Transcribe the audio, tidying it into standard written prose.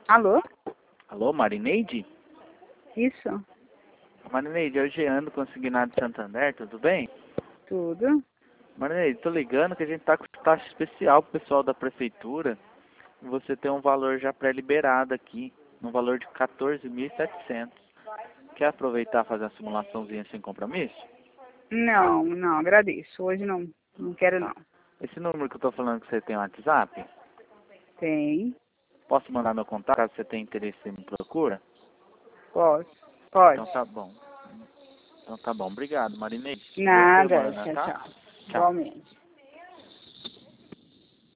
Alô? Alô, Marineide? Isso? Marineide, é o Jean do Consignado de Santander, tudo bem? Tudo? Marineide, tô ligando que a gente tá com taxa especial pro pessoal da prefeitura. E você tem um valor já pré-liberado aqui, no valor de 14.700. Quer aproveitar e fazer uma simulaçãozinha sem compromisso? Não, não, agradeço. Hoje não, não quero Tá. não. Esse número que eu tô falando que você tem no WhatsApp, Tem? posso mandar meu contato caso você tenha interesse e me procura? Posso? Pode. Então tá bom. Então tá bom. Obrigado, Marineide. Boa Nada, semana, tchau, tá? tchau. Tchau. Igualmente.